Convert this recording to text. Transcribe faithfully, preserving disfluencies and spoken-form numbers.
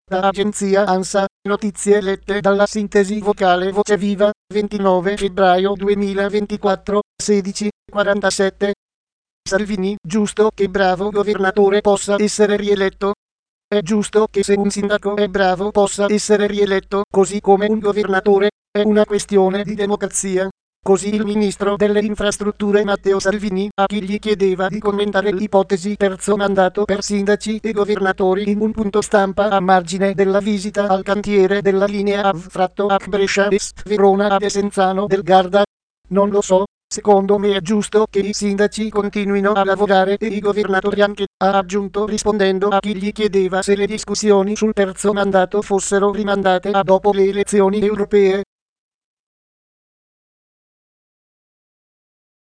Da agenzia ANSA, notizie lette dalla sintesi vocale Voce Viva, ventinove febbraio duemilaventiquattro, sedici e quarantasette. Salvini, giusto che bravo governatore possa essere rieletto? È giusto che se un sindaco è bravo possa essere rieletto, così come un governatore, è una questione di democrazia. Così il ministro delle infrastrutture Matteo Salvini, a chi gli chiedeva di commentare l'ipotesi terzo mandato per sindaci e governatori in un punto stampa a margine della visita al cantiere della linea A V Brescia Est Verona a Desenzano del Garda. Non lo so, secondo me è giusto che i sindaci continuino a lavorare e i governatori anche, ha aggiunto rispondendo a chi gli chiedeva se le discussioni sul terzo mandato fossero rimandate a dopo le elezioni europee.